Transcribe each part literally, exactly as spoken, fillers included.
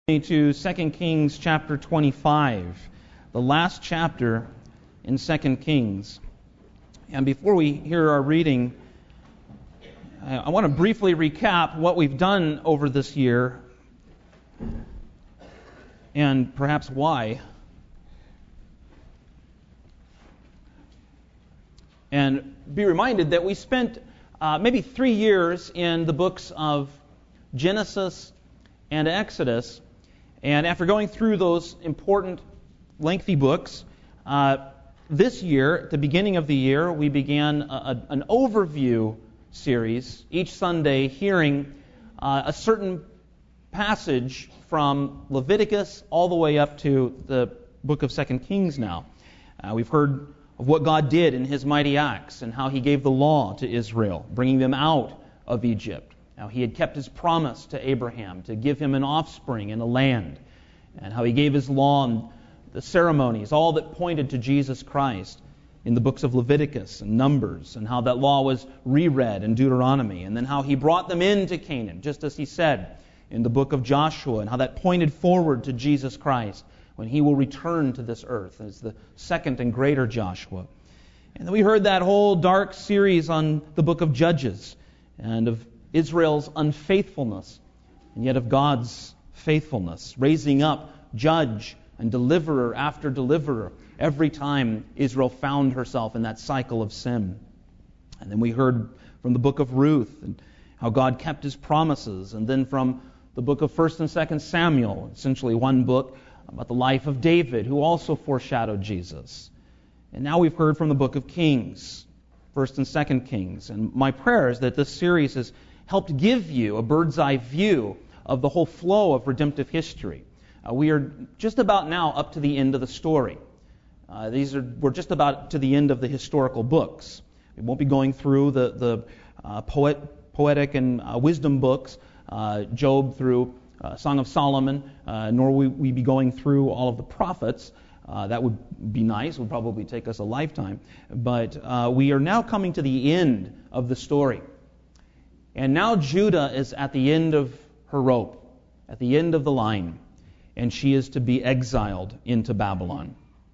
To Second Kings chapter twenty-five, the last chapter in Second Kings. And before we hear our reading, I want to briefly recap what we've done over this year and perhaps why. And be reminded that we spent uh, maybe three years in the books of Genesis and Exodus. And after going through those important, lengthy books, uh, this year, at the beginning of the year, we began a, a, an overview series, each Sunday hearing uh, a certain passage from Leviticus all the way up to the book of Second Kings now. Uh, we've heard of what God did in His mighty acts and how He gave the law to Israel, bringing them out of Egypt. How He had kept His promise to Abraham to give him an offspring and a land, and how He gave His law and the ceremonies, all that pointed to Jesus Christ in the books of Leviticus and Numbers, and how that law was reread in Deuteronomy, and then how He brought them into Canaan, just as He said in the book of Joshua, and how that pointed forward to Jesus Christ when He will return to this earth as the second and greater Joshua. And then we heard that whole dark series on the book of Judges and of Israel's unfaithfulness, and yet of God's faithfulness, raising up judge and deliverer after deliverer every time Israel found herself in that cycle of sin. And then we heard from the book of Ruth and how God kept His promises, and then from the book of First and Second Samuel, essentially one book about the life of David, who also foreshadowed Jesus. And now we've heard from the book of Kings, First and Second Kings. And my prayer is that this series is helped give you a bird's eye view of the whole flow of redemptive history. Uh, we are just about now up to the end of the story. Uh, these are we're just about to the end of the historical books. We won't be going through the the uh, poet, poetic and uh, wisdom books, uh, Job through uh, Song of Solomon, uh, nor will we be going through all of the prophets. Uh, that would be nice. It would probably take us a lifetime. But uh, we are now coming to the end of the story. And now Judah is at the end of her rope, at the end of the line, and she is to be exiled into Babylon.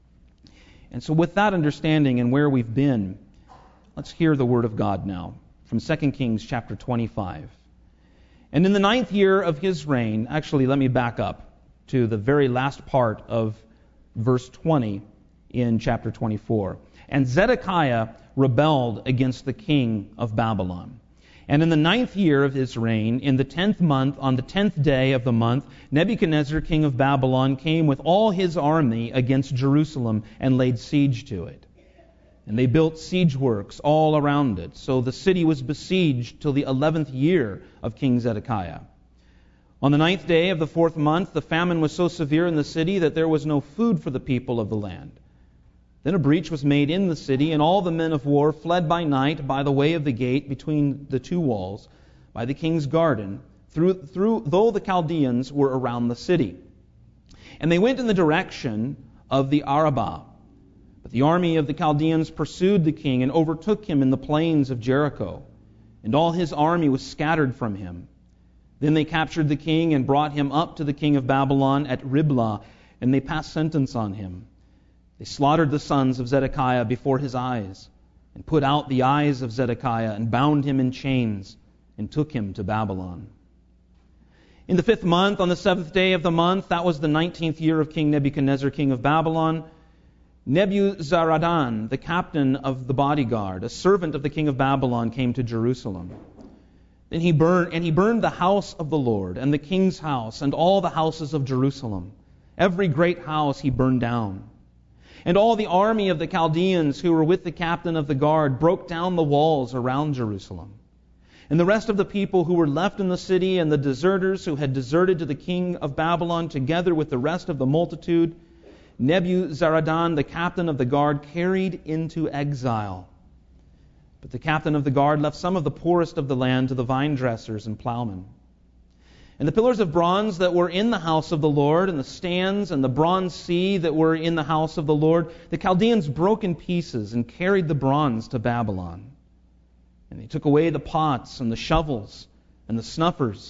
And so with that understanding and where we've been, let's hear the word of God now from Second Kings chapter twenty-five. And in the ninth year of his reign, actually let me back up to the very last part of verse twenty in chapter twenty-four. And Zedekiah rebelled against the king of Babylon. And in the ninth year of his reign, in the tenth month, on the tenth day of the month, Nebuchadnezzar, king of Babylon, came with all his army against Jerusalem and laid siege to it. And they built siege works all around it. So the city was besieged till the eleventh year of King Zedekiah. On the ninth day of the fourth month, the famine was so severe in the city that there was no food for the people of the land. Then a breach was made in the city, and all the men of war fled by night by the way of the gate between the two walls, by the king's garden, through, through though the Chaldeans were around the city. And they went in the direction of the Arabah. But the army of the Chaldeans pursued the king and overtook him in the plains of Jericho, and all his army was scattered from him. Then they captured the king and brought him up to the king of Babylon at Riblah, and they passed sentence on him. They slaughtered the sons of Zedekiah before his eyes, and put out the eyes of Zedekiah, and bound him in chains, and took him to Babylon. In the fifth month, on the seventh day of the month, that was the nineteenth year of King Nebuchadnezzar, king of Babylon, Nebuzaradan, the captain of the bodyguard, a servant of the king of Babylon, came to Jerusalem. Then he burned, and he burned the house of the Lord, and the king's house, and all the houses of Jerusalem. Every great house he burned down. And all the army of the Chaldeans who were with the captain of the guard broke down the walls around Jerusalem. And the rest of the people who were left in the city, and the deserters who had deserted to the king of Babylon, together with the rest of the multitude, Nebuzaradan, the captain of the guard, carried into exile. But the captain of the guard left some of the poorest of the land to the vine dressers and plowmen. And the pillars of bronze that were in the house of the Lord, and the stands and the bronze sea that were in the house of the Lord, the Chaldeans broke in pieces and carried the bronze to Babylon. And they took away the pots and the shovels and the snuffers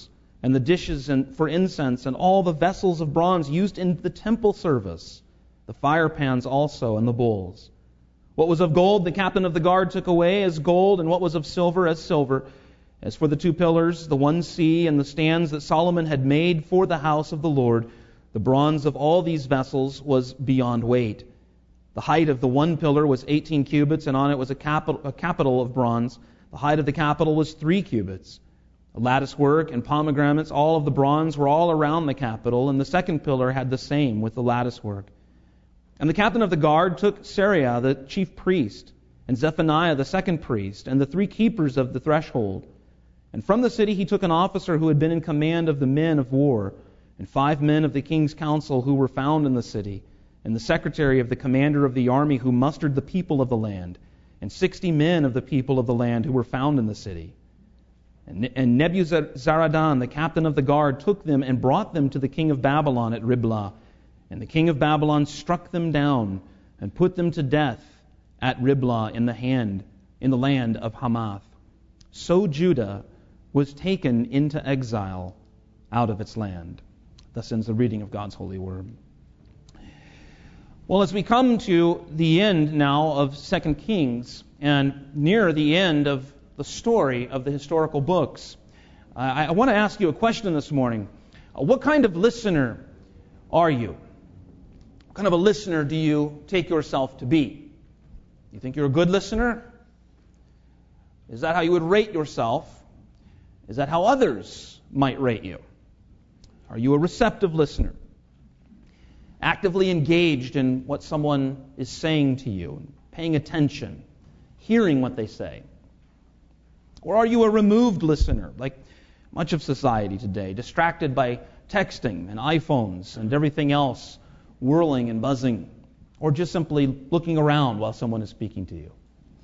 and the dishes and for incense, and all the vessels of bronze used in the temple service, the fire pans also, and the bowls. What was of gold, the captain of the guard took away as gold, and what was of silver, as silver. As for the two pillars, the one sea, and the stands that Solomon had made for the house of the Lord, the bronze of all these vessels was beyond weight. The height of the one pillar was eighteen cubits, and on it was a capital, a capital of bronze. The height of the capital was three cubits. The lattice work and pomegranates, all of the bronze, were all around the capital, and the second pillar had the same with the lattice work. And the captain of the guard took Sariah, the chief priest, and Zephaniah, the second priest, and the three keepers of the threshold. And from the city he took an officer who had been in command of the men of war, and five men of the king's council who were found in the city, and the secretary of the commander of the army who mustered the people of the land, and sixty men of the people of the land who were found in the city. And, and Nebuzaradan, the captain of the guard, took them and brought them to the king of Babylon at Riblah. And the king of Babylon struck them down and put them to death at Riblah in the hand in the land of Hamath. So Judah was taken into exile out of its land. Thus ends the reading of God's holy word. Well, as we come to the end now of Second Kings and near the end of the story of the historical books, I, I want to ask you a question this morning. What kind of listener are you? What kind of a listener do you take yourself to be? You think you're a good listener? Is that how you would rate yourself? Is that how others might rate you? Are you a receptive listener? Actively engaged in what someone is saying to you, paying attention, hearing what they say? Or are you a removed listener, like much of society today, distracted by texting and iPhones and everything else whirling and buzzing, or just simply looking around while someone is speaking to you?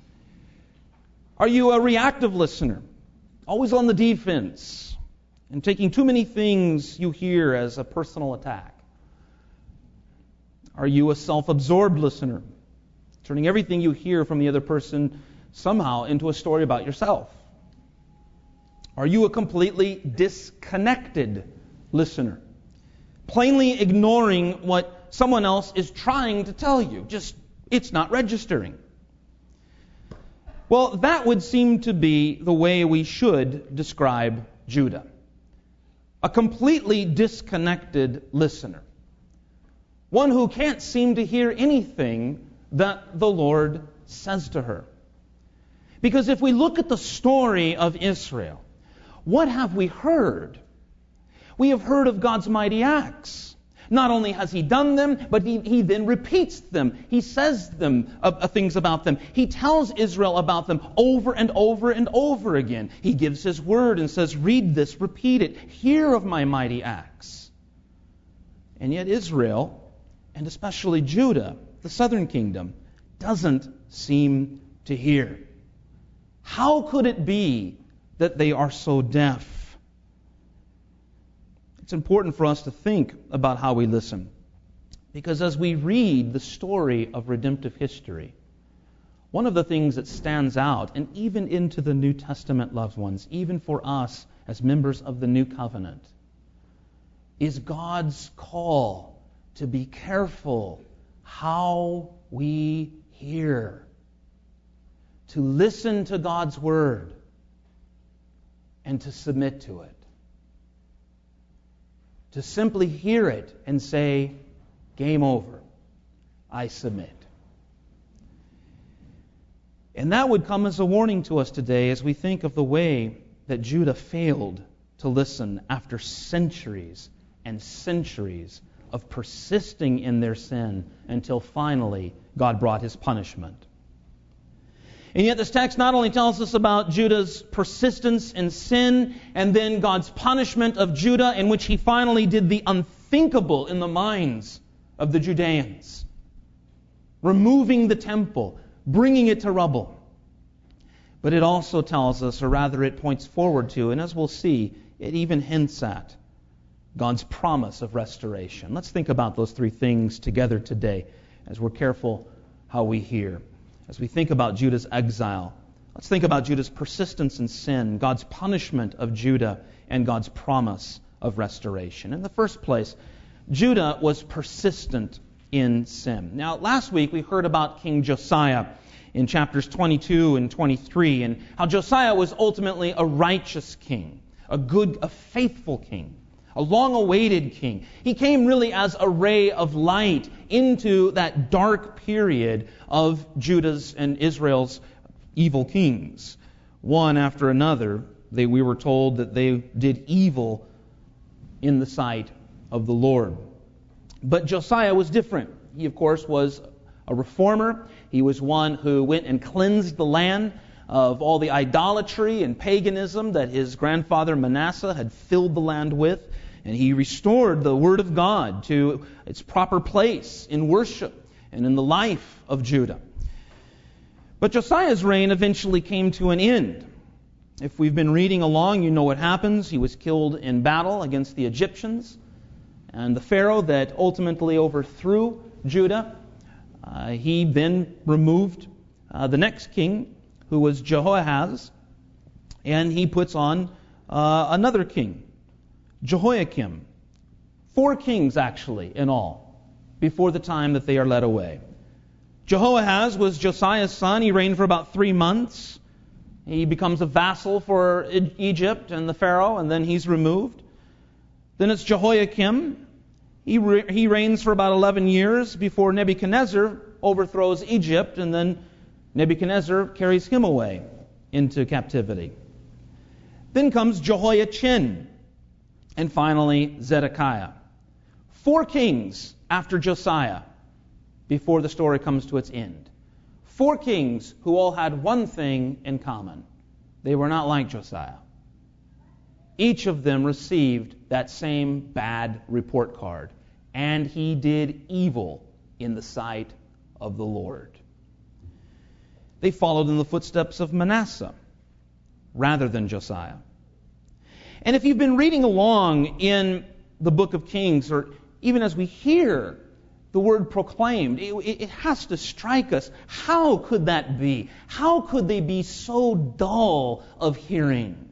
Are you a reactive listener, always on the defense, and taking too many things you hear as a personal attack? Are you a self-absorbed listener, turning everything you hear from the other person somehow into a story about yourself? Are you a completely disconnected listener, plainly ignoring what someone else is trying to tell you? Just, it's not registering. Well, that would seem to be the way we should describe Judah. A completely disconnected listener. One who can't seem to hear anything that the Lord says to her. Because if we look at the story of Israel, what have we heard? We have heard of God's mighty acts. Not only has He done them, but He, he then repeats them. He says them uh, uh, things about them. He tells Israel about them over and over and over again. He gives His word and says, read this, repeat it, hear of my mighty acts. And yet Israel, and especially Judah, the southern kingdom, doesn't seem to hear. How could it be that they are so deaf? It's important for us to think about how we listen. Because as we read the story of redemptive history, one of the things that stands out, and even into the New Testament, loved ones, even for us as members of the New Covenant, is God's call to be careful how we hear. To listen to God's Word and to submit to it. To simply hear it and say, game over, I submit. And that would come as a warning to us today as we think of the way that Judah failed to listen after centuries and centuries of persisting in their sin until finally God brought His punishment. And yet this text not only tells us about Judah's persistence in sin and then God's punishment of Judah, in which He finally did the unthinkable in the minds of the Judeans, removing the temple, bringing it to rubble. But it also tells us, or rather it points forward to, and as we'll see, it even hints at God's promise of restoration. Let's think about those three things together today as we're careful how we hear. As we think about Judah's exile, Let's think about Judah's persistence in sin, God's punishment of Judah, and God's promise of restoration. In the first place, Judah was persistent in sin. Now, last week we heard about King Josiah in chapters twenty-two and twenty-three, and how Josiah was ultimately a righteous king, a good, a faithful king, a long-awaited king. He came really as a ray of light into that dark period of Judah's and Israel's evil kings. One after another, they, we were told that they did evil in the sight of the Lord. But Josiah was different. He, of course, was a reformer. He was one who went and cleansed the land of all the idolatry and paganism that his grandfather Manasseh had filled the land with. And he restored the Word of God to its proper place in worship and in the life of Judah. But Josiah's reign eventually came to an end. If we've been reading along, you know what happens. He was killed in battle against the Egyptians. And the Pharaoh that ultimately overthrew Judah, uh, he then removed uh, the next king, who was Jehoahaz, and he puts on uh, another king, Jehoiakim. Four kings, actually, in all, before the time that they are led away. Jehoahaz was Josiah's son. He reigned for about three months. He becomes a vassal for Egypt and the Pharaoh, and then he's removed. Then it's Jehoiakim. He, re- he reigns for about eleven years before Nebuchadnezzar overthrows Egypt, and then Nebuchadnezzar carries him away into captivity. Then comes Jehoiachin, and finally Zedekiah. Four kings after Josiah before the story comes to its end. Four kings who all had one thing in common. They were not like Josiah. Each of them received that same bad report card. And he did evil in the sight of the Lord. They followed in the footsteps of Manasseh rather than Josiah. And if you've been reading along in the book of Kings, or even as we hear the word proclaimed, it, it has to strike us. How could that be? How could they be so dull of hearing?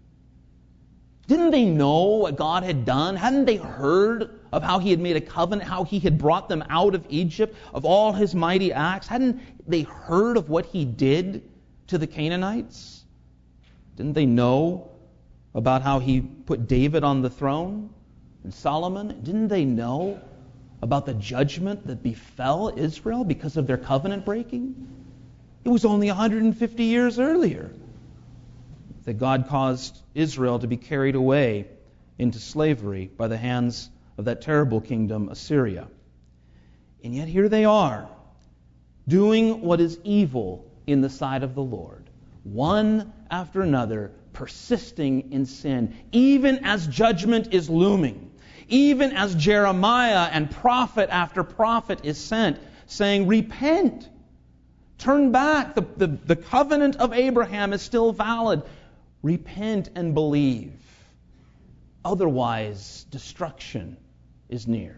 Didn't they know what God had done? Hadn't they heard of how He had made a covenant, how He had brought them out of Egypt, of all His mighty acts? Hadn't they heard of what He did to the Canaanites? Didn't they know about how He put David on the throne and Solomon? Didn't they know about the judgment that befell Israel because of their covenant breaking? It was only one hundred fifty years earlier that God caused Israel to be carried away into slavery by the hands of that terrible kingdom, Assyria. And yet here they are, doing what is evil in the sight of the Lord, one after another, persisting in sin, even as judgment is looming, even as Jeremiah and prophet after prophet is sent, saying, repent, turn back, the, the, the covenant of Abraham is still valid. Repent and believe. Otherwise, destruction is near.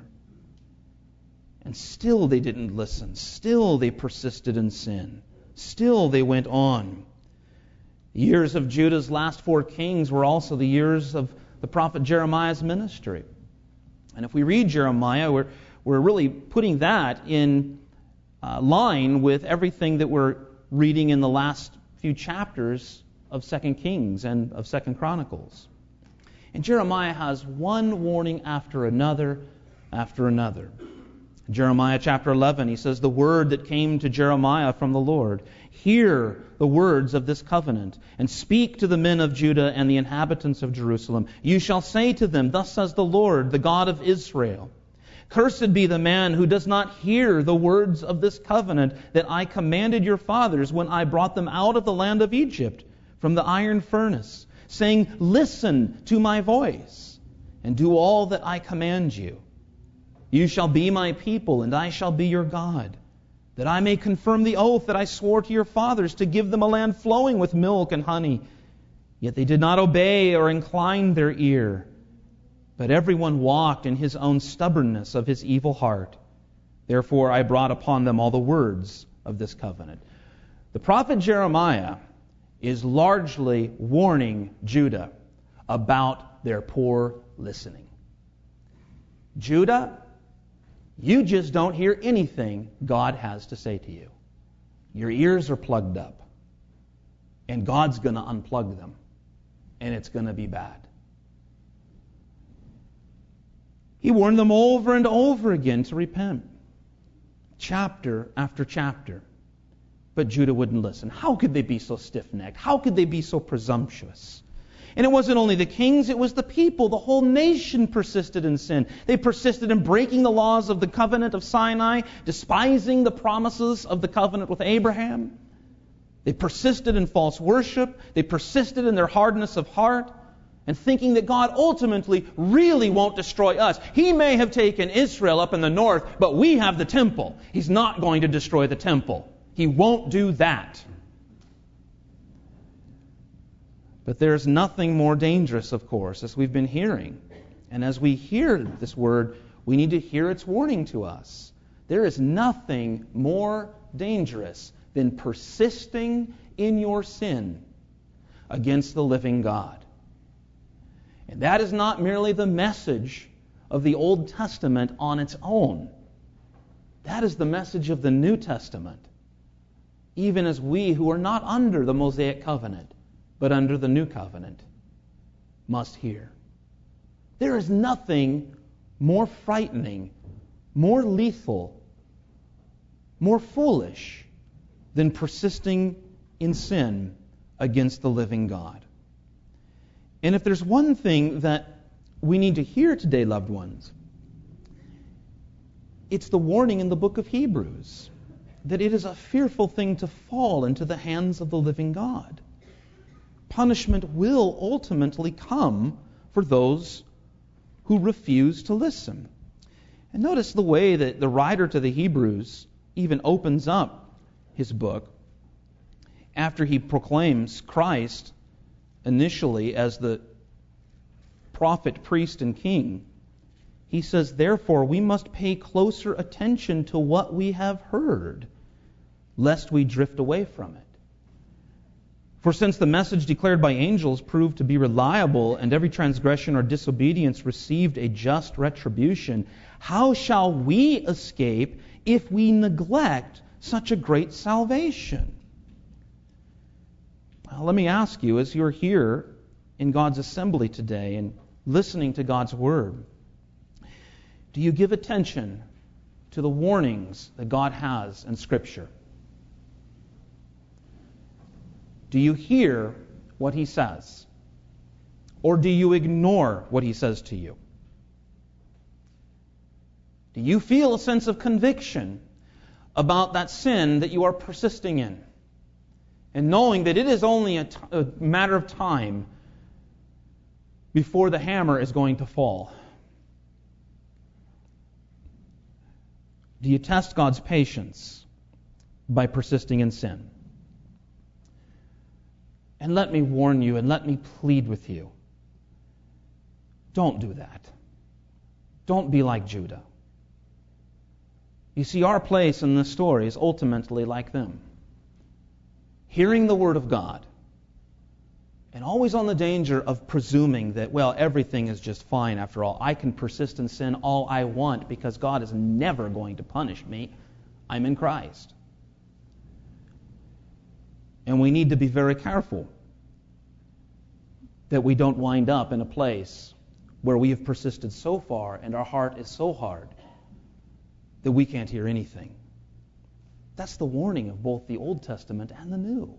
And still they didn't listen. Still they persisted in sin. Still they went on. The years of Judah's last four kings were also the years of the prophet Jeremiah's ministry. And if we read Jeremiah, we're, we're really putting that in uh, line with everything that we're reading in the last few chapters of Second Kings and of Second Chronicles. And Jeremiah has one warning after another, after another. In Jeremiah chapter eleven, he says, the word that came to Jeremiah from the Lord, hear the words of this covenant, and speak to the men of Judah and the inhabitants of Jerusalem. You shall say to them, thus says the Lord, the God of Israel, cursed be the man who does not hear the words of this covenant that I commanded your fathers when I brought them out of the land of Egypt, from the iron furnace, saying, listen to my voice, and do all that I command you. You shall be my people, and I shall be your God, that I may confirm the oath that I swore to your fathers to give them a land flowing with milk and honey. Yet they did not obey or incline their ear, but everyone walked in his own stubbornness of his evil heart. Therefore I brought upon them all the words of this covenant. The prophet Jeremiah is largely warning Judah about their poor listening. Judah, you just don't hear anything God has to say to you. Your ears are plugged up. And God's going to unplug them. And it's going to be bad. He warned them over and over again to repent. Chapter after chapter. But Judah wouldn't listen. How could they be so stiff-necked? How could they be so presumptuous? And it wasn't only the kings, it was the people. The whole nation persisted in sin. They persisted in breaking the laws of the covenant of Sinai, despising the promises of the covenant with Abraham. They persisted in false worship. They persisted in their hardness of heart and thinking that God ultimately really won't destroy us. He may have taken Israel up in the north, but we have the temple. He's not going to destroy the temple. He won't do that. But there's nothing more dangerous, of course, as we've been hearing. And as we hear this word, we need to hear its warning to us. There is nothing more dangerous than persisting in your sin against the living God. And that is not merely the message of the Old Testament on its own. That is the message of the New Testament. Even as we who are not under the Mosaic covenant, but under the new covenant, must hear. There is nothing more frightening, more lethal, more foolish than persisting in sin against the living God. And if there's one thing that we need to hear today, loved ones, it's the warning in the book of Hebrews that it is a fearful thing to fall into the hands of the living God. Punishment will ultimately come for those who refuse to listen. And notice the way that the writer to the Hebrews even opens up his book after he proclaims Christ initially as the prophet, priest, and king. He says, "Therefore we must pay closer attention to what we have heard, lest we drift away from it. For since the message declared by angels proved to be reliable, and every transgression or disobedience received a just retribution, how shall we escape if we neglect such a great salvation?" Well, let me ask you, as you're here in God's assembly today and listening to God's Word, do you give attention to the warnings that God has in Scripture? Do you hear what He says? Or do you ignore what He says to you? Do you feel a sense of conviction about that sin that you are persisting in? And knowing that it is only a, t- a matter of time before the hammer is going to fall? Do you test God's patience by persisting in sin? And let me warn you and let me plead with you. Don't do that. Don't be like Judah. You see, our place in this story is ultimately like them. Hearing the Word of God and always on the danger of presuming that, well, everything is just fine after all. I can persist in sin all I want because God is never going to punish me. I'm in Christ. And we need to be very careful that we don't wind up in a place where we have persisted so far and our heart is so hard that we can't hear anything. That's the warning of both the Old Testament and the New.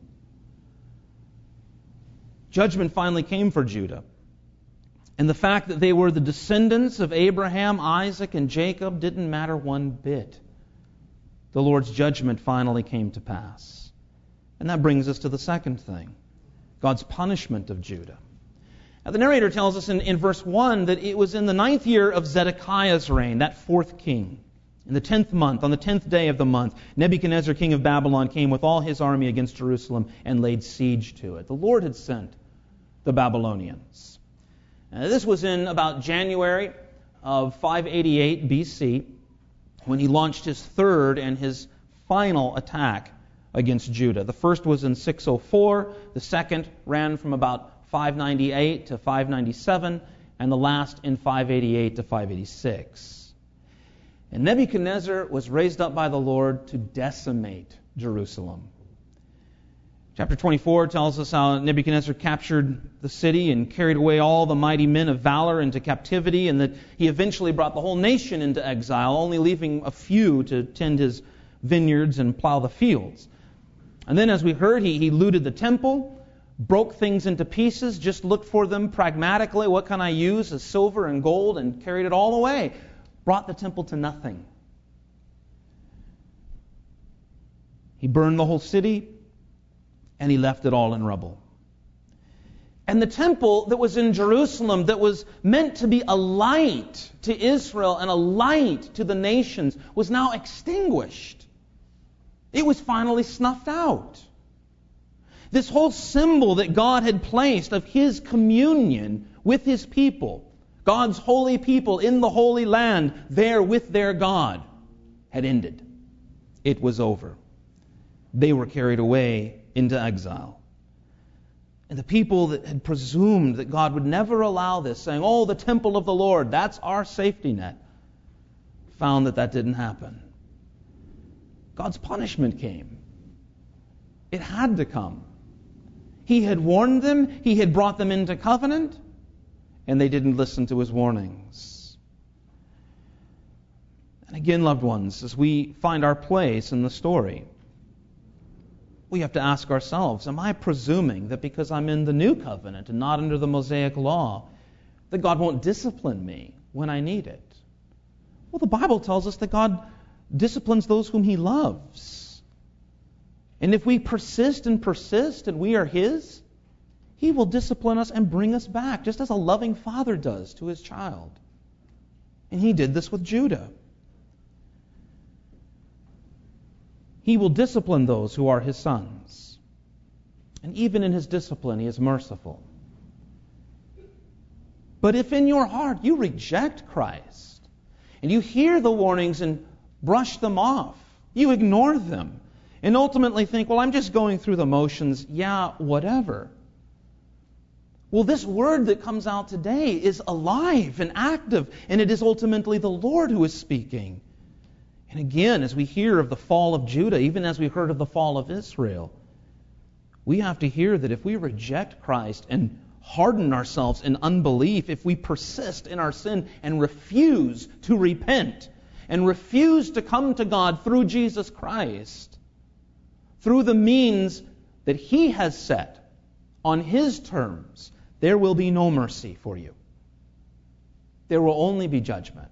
Judgment finally came for Judah. And the fact that they were the descendants of Abraham, Isaac, and Jacob didn't matter one bit. The Lord's judgment finally came to pass. And that brings us to the second thing, God's punishment of Judah. Now, the narrator tells us in, in verse one that it was in the ninth year of Zedekiah's reign, that fourth king. In the tenth month, on the tenth day of the month, Nebuchadnezzar, king of Babylon, came with all his army against Jerusalem and laid siege to it. The Lord had sent the Babylonians. Now, this was in about January of five eighty-eight B C, when he launched his third and his final attack against Judah. The first was in six oh four, the second ran from about five ninety-eight to five ninety-seven, and the last in five eighty-eight to five eighty-six. And Nebuchadnezzar was raised up by the Lord to decimate Jerusalem. Chapter twenty-four tells us how Nebuchadnezzar captured the city and carried away all the mighty men of valor into captivity, and that he eventually brought the whole nation into exile, only leaving a few to tend his vineyards and plow the fields. And then, as we heard, he, he looted the temple, broke things into pieces, just looked for them pragmatically. What can I use as silver and gold? And carried it all away. Brought the temple to nothing. He burned the whole city, and he left it all in rubble. And the temple that was in Jerusalem, that was meant to be a light to Israel and a light to the nations, was now extinguished. It was finally snuffed out. This whole symbol that God had placed of His communion with His people, God's holy people in the Holy Land, there with their God, had ended. It was over. They were carried away into exile. And the people that had presumed that God would never allow this, saying, oh, the temple of the Lord, that's our safety net, found that that didn't happen. God's punishment came. It had to come. He had warned them, He had brought them into covenant, and they didn't listen to His warnings. And again, loved ones, as we find our place in the story, we have to ask ourselves, am I presuming that because I'm in the new covenant and not under the Mosaic law, that God won't discipline me when I need it? Well, the Bible tells us that God disciplines those whom He loves. And if we persist and persist and we are His, He will discipline us and bring us back, just as a loving father does to his child. And He did this with Judah. He will discipline those who are His sons. And even in His discipline, He is merciful. But if in your heart you reject Christ, and you hear the warnings and brush them off, you ignore them, and ultimately think, well, I'm just going through the motions, yeah, whatever. Well, this word that comes out today is alive and active, and it is ultimately the Lord who is speaking. And again, as we hear of the fall of Judah, even as we heard of the fall of Israel, we have to hear that if we reject Christ and harden ourselves in unbelief, if we persist in our sin and refuse to repent and refuse to come to God through Jesus Christ, through the means that He has set on His terms, there will be no mercy for you. There will only be judgment.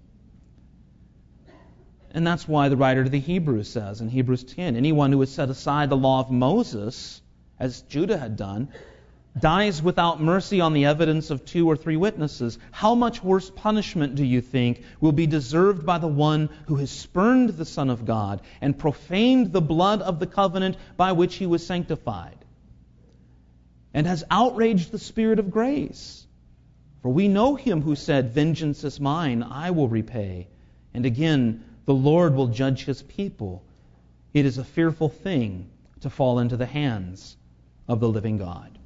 And that's why the writer to the Hebrews says in Hebrews ten, anyone who has set aside the law of Moses, as Judah had done, dies without mercy on the evidence of two or three witnesses. How much worse punishment, do you think, will be deserved by the one who has spurned the Son of God and profaned the blood of the covenant by which He was sanctified, and has outraged the Spirit of grace? For we know Him who said, vengeance is mine, I will repay. And again, the Lord will judge His people. It is a fearful thing to fall into the hands of the living God.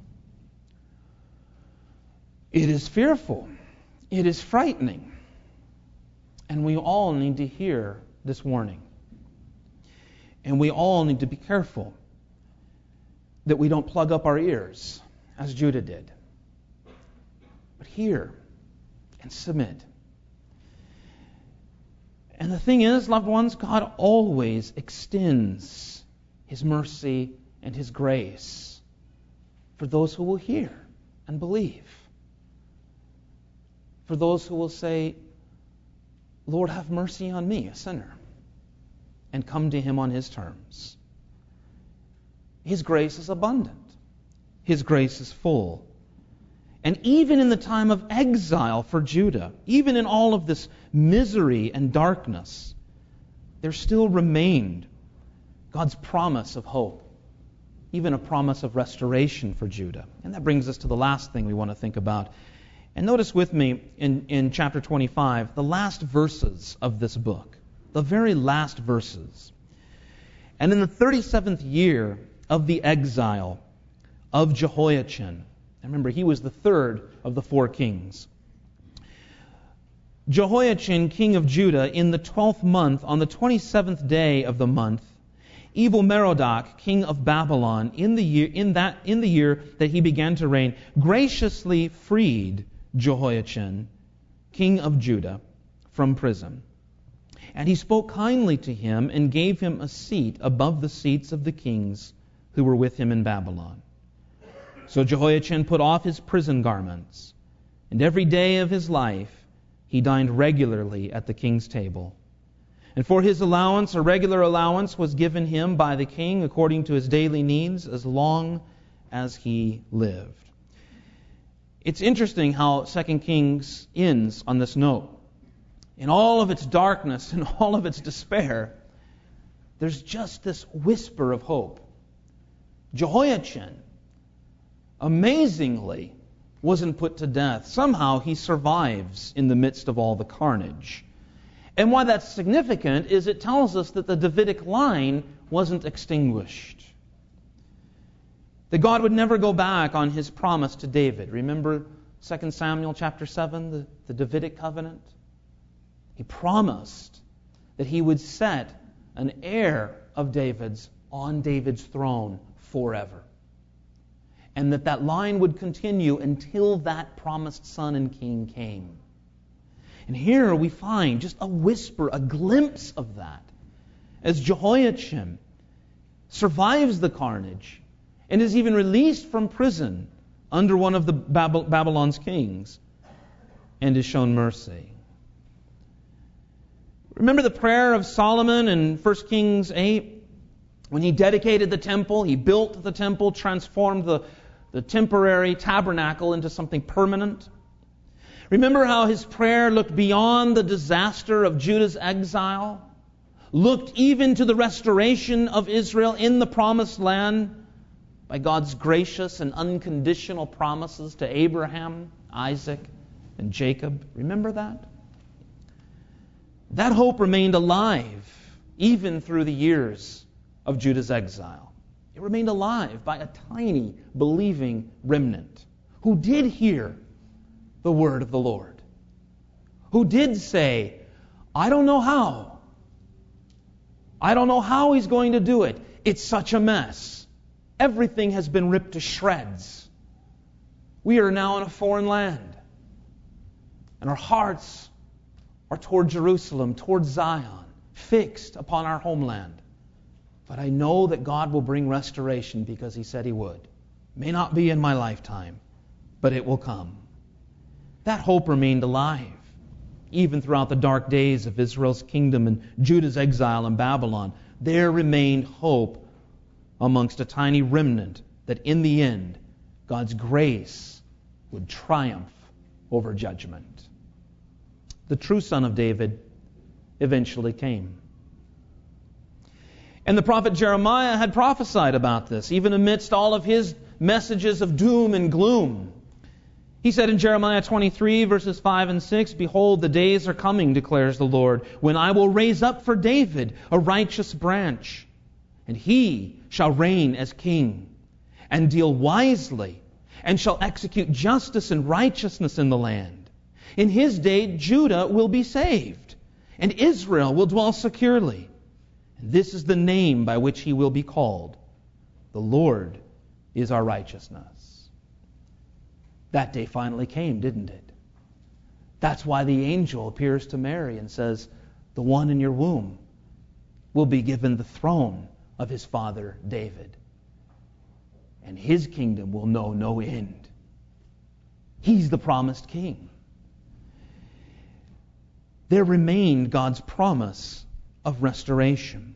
It is fearful. It is frightening. And we all need to hear this warning. And we all need to be careful that we don't plug up our ears, as Judah did. But hear and submit. And the thing is, loved ones, God always extends His mercy and His grace for those who will hear and believe. For those who will say, Lord, have mercy on me, a sinner, and come to Him on His terms. His grace is abundant. His grace is full. And even in the time of exile for Judah, even in all of this misery and darkness, there still remained God's promise of hope, even a promise of restoration for Judah. And that brings us to the last thing we want to think about. And notice with me in, in chapter twenty-five, the last verses of this book, the very last verses. And in the thirty-seventh year of the exile of Jehoiachin, remember he was the third of the four kings, Jehoiachin, king of Judah, in the twelfth month, on the twenty-seventh day of the month, Evil-Merodach, king of Babylon, in the year in that in the year that he began to reign, graciously freed Jehoiachin, king of Judah, from prison. And he spoke kindly to him and gave him a seat above the seats of the kings who were with him in Babylon. So Jehoiachin put off his prison garments, and every day of his life he dined regularly at the king's table. And for his allowance, a regular allowance was given him by the king according to his daily needs as long as he lived. It's interesting how Second Kings ends on this note. In all of its darkness and all of its despair, there's just this whisper of hope. Jehoiachin, amazingly, wasn't put to death. Somehow he survives in the midst of all the carnage. And why that's significant is it tells us that the Davidic line wasn't extinguished. That God would never go back on his promise to David. Remember Second Samuel chapter seven, the, the Davidic covenant? He promised that he would set an heir of David's on David's throne forever. And that that line would continue until that promised son and king came. And here we find just a whisper, a glimpse of that, as Jehoiachin survives the carnage and is even released from prison under one of the Babylon's kings and is shown mercy. Remember the prayer of Solomon in First Kings eight? When he dedicated the temple, he built the temple, transformed the the temporary tabernacle into something permanent. Remember how his prayer looked beyond the disaster of Judah's exile, looked even to the restoration of Israel in the promised land by God's gracious and unconditional promises to Abraham, Isaac, and Jacob. Remember that? That hope remained alive even through the years of Judah's exile. It remained alive by a tiny, believing remnant who did hear the word of the Lord, who did say, I don't know how. I don't know how he's going to do it. It's such a mess. Everything has been ripped to shreds. We are now in a foreign land, and our hearts are toward Jerusalem, toward Zion, fixed upon our homeland. But I know that God will bring restoration because He said He would. May not be in my lifetime, but it will come. That hope remained alive, even throughout the dark days of Israel's kingdom and Judah's exile in Babylon. There remained hope amongst a tiny remnant that in the end, God's grace would triumph over judgment. The true Son of David eventually came. And the prophet Jeremiah had prophesied about this, even amidst all of his messages of doom and gloom. He said in Jeremiah twenty-three, verses five and six, Behold, the days are coming, declares the Lord, when I will raise up for David a righteous branch, and he shall reign as king, and deal wisely, and shall execute justice and righteousness in the land. In his day Judah will be saved, and Israel will dwell securely. And this is the name by which he will be called. The Lord is our righteousness. That day finally came, didn't it? That's why the angel appears to Mary and says, the one in your womb will be given the throne of his father David, and his kingdom will know no end. He's the promised king. There remained God's promise of restoration.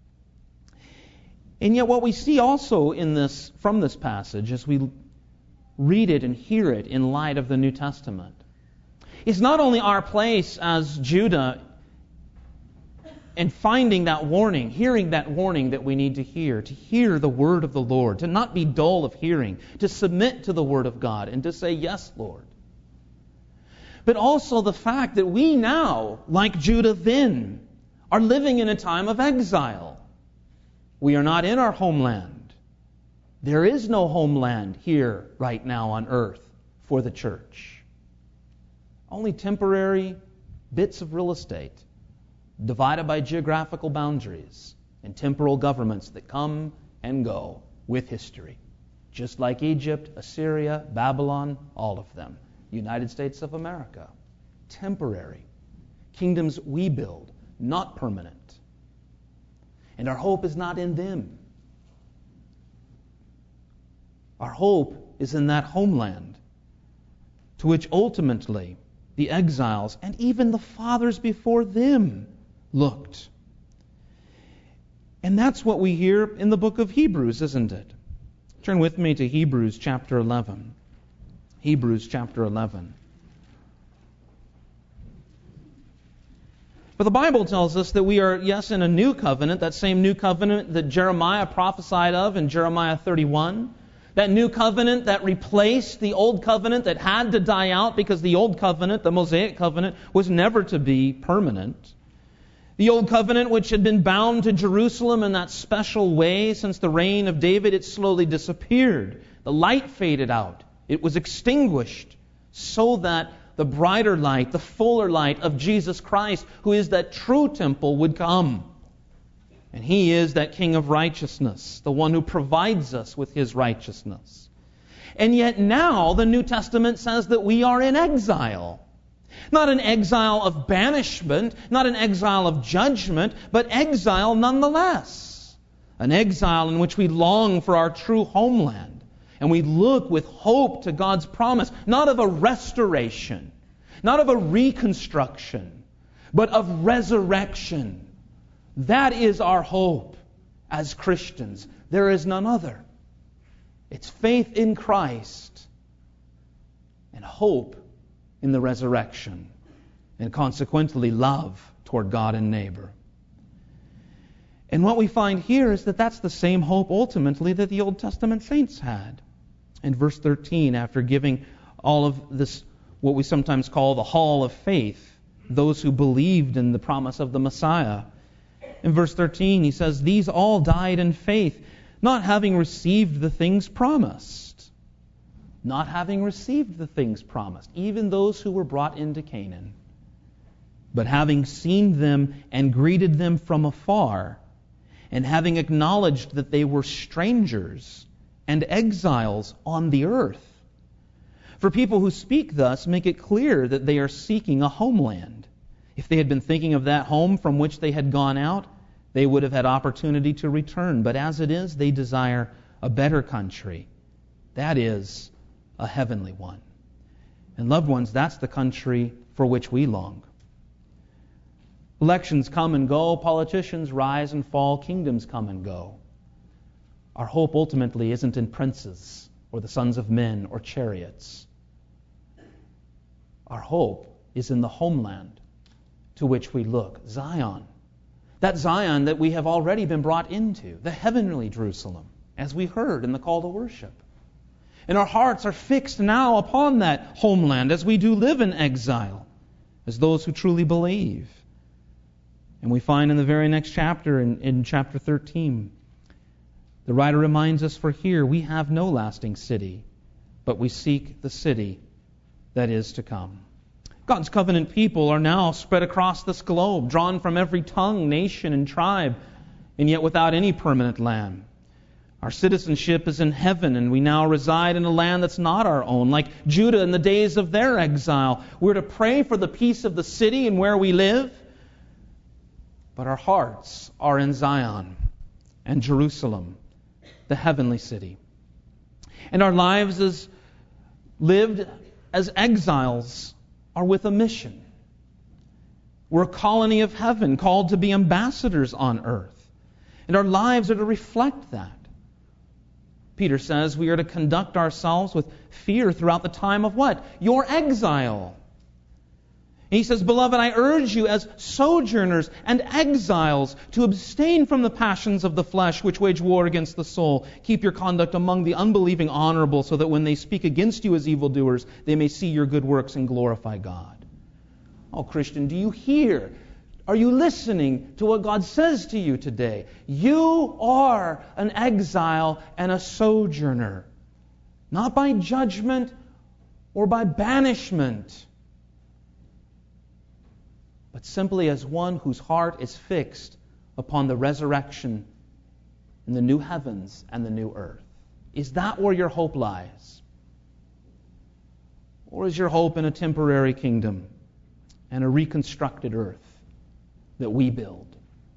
And yet what we see also in this, from this passage, as we read it and hear it in light of the New Testament, is not only our place as Judah in finding that warning, hearing that warning that we need to hear, to hear the word of the Lord, to not be dull of hearing, to submit to the word of God and to say, yes, Lord. But also the fact that we now, like Judah then, are living in a time of exile. We are not in our homeland. There is no homeland here right now on earth for the church. Only temporary bits of real estate divided by geographical boundaries and temporal governments that come and go with history. Just like Egypt, Assyria, Babylon, all of them. United States of America. Temporary. Kingdoms we build, not permanent. And our hope is not in them. Our hope is in that homeland to which ultimately the exiles and even the fathers before them looked. And that's what we hear in the book of Hebrews, isn't it? Turn with me to Hebrews chapter eleven. Hebrews chapter eleven. But the Bible tells us that we are, yes, in a new covenant, that same new covenant that Jeremiah prophesied of in Jeremiah thirty-one. That new covenant that replaced the old covenant that had to die out because the old covenant, the Mosaic covenant, was never to be permanent. The old covenant, which had been bound to Jerusalem in that special way since the reign of David, it slowly disappeared. The light faded out. It was extinguished so that the brighter light, the fuller light of Jesus Christ, who is that true temple, would come. And He is that King of righteousness, the one who provides us with His righteousness. And yet now the New Testament says that we are in exile. Not an exile of banishment, not an exile of judgment, but exile nonetheless. An exile in which we long for our true homeland. And we look with hope to God's promise, not of a restoration, not of a reconstruction, but of resurrection. That is our hope as Christians. There is none other. It's faith in Christ and hope in the resurrection, and consequently love toward God and neighbor. And what we find here is that that's the same hope ultimately that the Old Testament saints had. In verse thirteen, after giving all of this, what we sometimes call the hall of faith, those who believed in the promise of the Messiah, in verse thirteen he says, "These all died in faith, not having received the things promised." Not having received the things promised, even those who were brought into Canaan, but having seen them and greeted them from afar, and having acknowledged that they were strangers and exiles on the earth. For people who speak thus make it clear that they are seeking a homeland. If they had been thinking of that home from which they had gone out, they would have had opportunity to return. But as it is, they desire a better country. That is, a heavenly one. And loved ones, that's the country for which we long. Elections come and go, politicians rise and fall, kingdoms come and go. Our hope ultimately isn't in princes or the sons of men or chariots. Our hope is in the homeland to which we look, Zion. That Zion that we have already been brought into, the heavenly Jerusalem, as we heard in the call to worship. And our hearts are fixed now upon that homeland as we do live in exile, as those who truly believe. And we find in the very next chapter, in, in chapter thirteen, the writer reminds us, "For here we have no lasting city, but we seek the city that is to come." God's covenant people are now spread across this globe, drawn from every tongue, nation, and tribe, and yet without any permanent land. Our citizenship is in heaven, and we now reside in a land that's not our own. Like Judah in the days of their exile, we're to pray for the peace of the city and where we live. But our hearts are in Zion and Jerusalem, the heavenly city. And our lives as lived as exiles are with a mission. We're a colony of heaven, called to be ambassadors on earth. And our lives are to reflect that. Peter says we are to conduct ourselves with fear throughout the time of what? Your exile. And he says, "Beloved, I urge you as sojourners and exiles to abstain from the passions of the flesh which wage war against the soul. Keep your conduct among the unbelieving honorable, so that when they speak against you as evildoers, they may see your good works and glorify God." Oh, Christian, do you hear? Are you listening to what God says to you today? You are an exile and a sojourner, not by judgment or by banishment, but simply as one whose heart is fixed upon the resurrection and the new heavens and the new earth. Is that where your hope lies? Or is your hope in a temporary kingdom and a reconstructed earth that we build?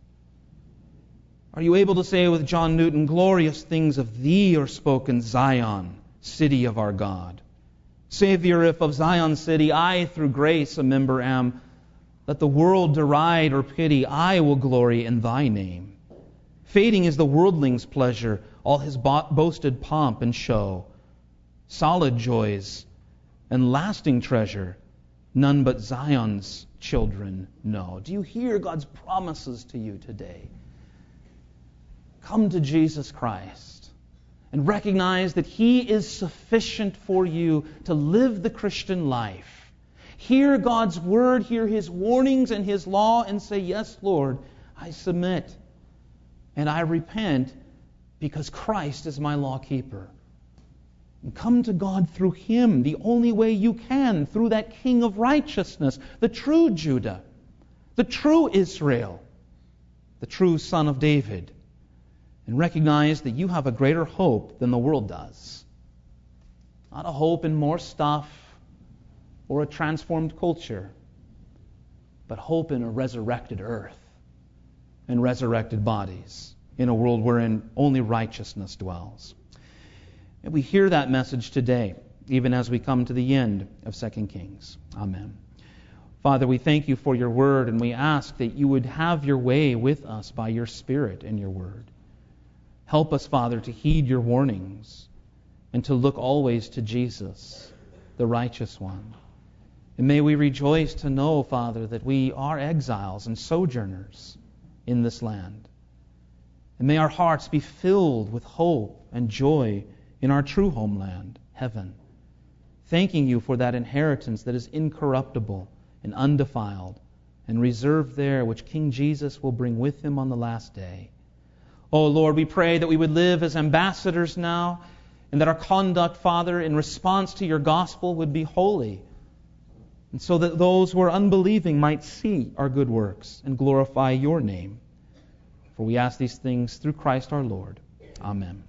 Are you able to say with John Newton, glorious things of thee are spoken, Zion, city of our God? Savior, if of Zion city I through grace a member am, let the world deride or pity, I will glory in thy name. Fading is the worldling's pleasure, all his bo- boasted pomp and show. Solid joys and lasting treasure, none but Zion's children know. Do you hear God's promises to you today? Come to Jesus Christ and recognize that He is sufficient for you to live the Christian life. Hear God's word, hear His warnings and His law, and say, yes, Lord, I submit and I repent because Christ is my law keeper. And come to God through Him, the only way you can, through that King of righteousness, the true Judah, the true Israel, the true Son of David. And recognize that you have a greater hope than the world does. Not a hope in more stuff or a transformed culture, but hope in a resurrected earth and resurrected bodies in a world wherein only righteousness dwells. And we hear that message today, even as we come to the end of Second Kings. Amen. Father, we thank you for your word, and we ask that you would have your way with us by your Spirit and your word. Help us, Father, to heed your warnings and to look always to Jesus, the righteous one. And may we rejoice to know, Father, that we are exiles and sojourners in this land. And may our hearts be filled with hope and joy in our true homeland, heaven, thanking you for that inheritance that is incorruptible and undefiled and reserved there, which King Jesus will bring with him on the last day. Oh Lord, we pray that we would live as ambassadors now, and that our conduct, Father, in response to your gospel would be holy, and so that those who are unbelieving might see our good works and glorify your name. For we ask these things through Christ our Lord. Amen.